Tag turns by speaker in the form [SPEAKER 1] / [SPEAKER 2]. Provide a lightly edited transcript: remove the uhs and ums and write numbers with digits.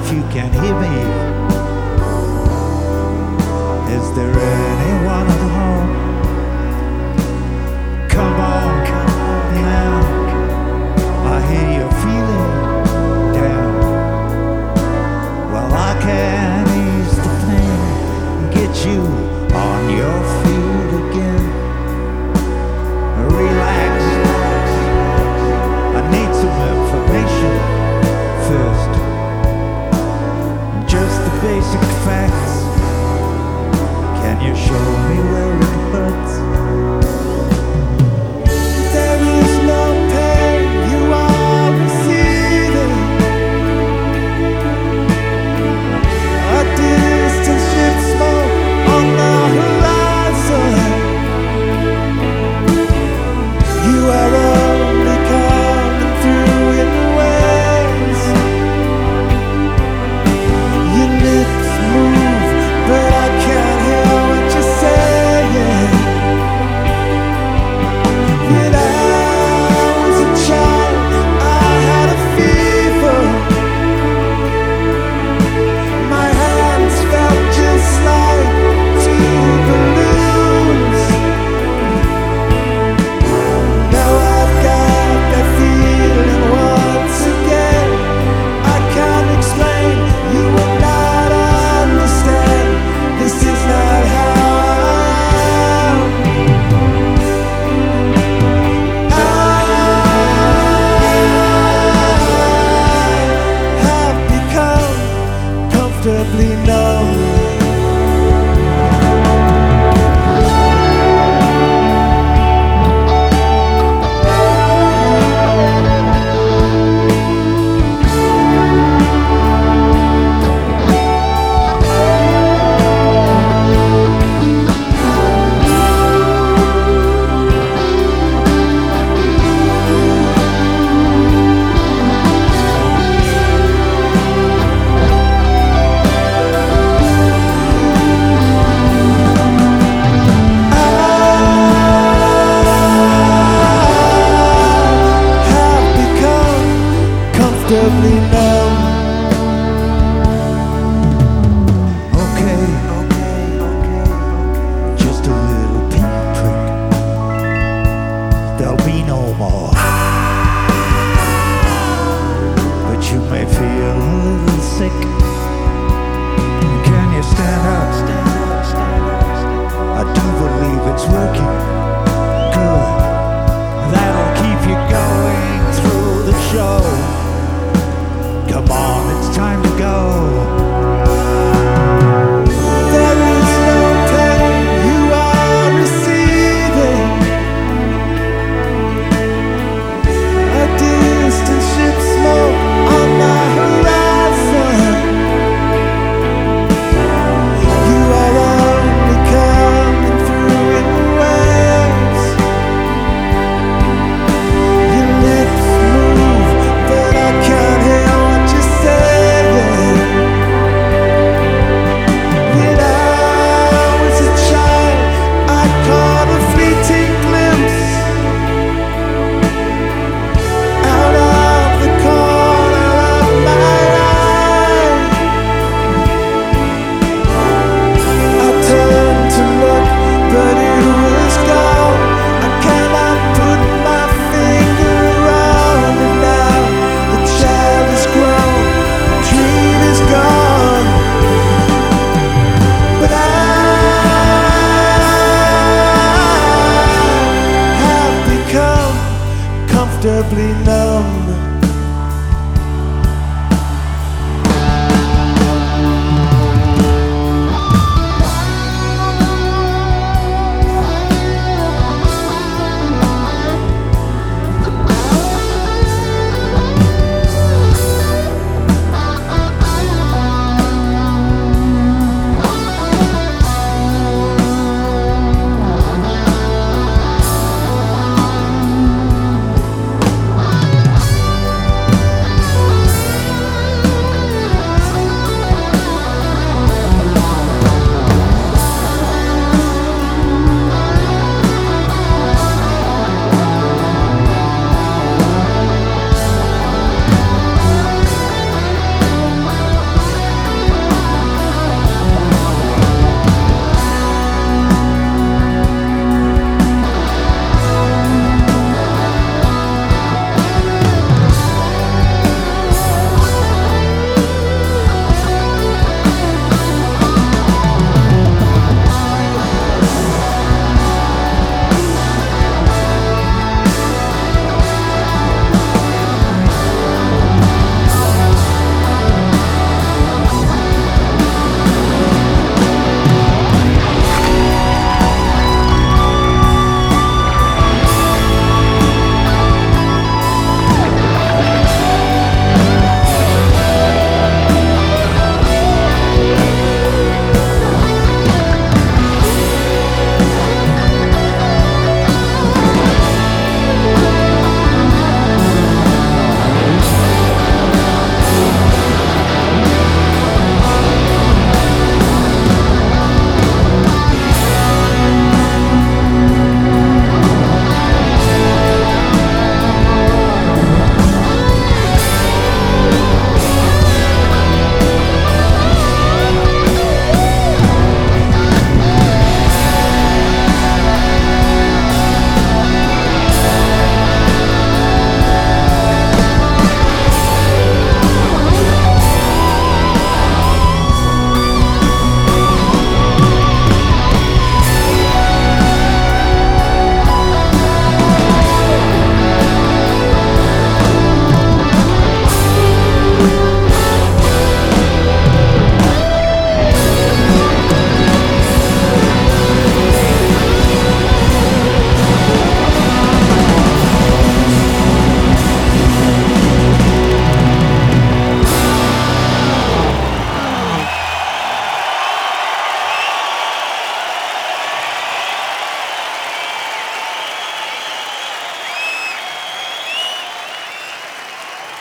[SPEAKER 1] if you can hear me. Is there anyone at home? Come on now. I hear you're feeling down. Well, I can ease the pain and get you on your feet again. Relax. I need some information first. Just the basic facts. Can you show me where it hurts? There is no pain you are receiving. A distant ship smoke on the horizon. You are only coming through in waves. Your lips move, but I can't hear what you're saying. When I was a child, I had a fever. My hands felt just like two balloons. Now I've got that feeling once again. I can't explain, you will not understand. This is not how I am. I have become comfortably numb. Comfortably numb. Okay, just a little pinprick. There'll be no more. But you may feel a little sick. Can you stand up? I do believe it's working. Good. That'll keep you going through the show. Come on, it's time to go. There is no pain you are receiving. A distant ship smoke on the horizon. You are only coming through in waves. Your lips move, but I can't hear what you're saying. When I was a child, I caught a fleeting glimpse out of the corner of my eye. I turned to look, but it was gone. I cannot put my finger on it now. The child is grown, the dream is gone. But I have become comfortably numb.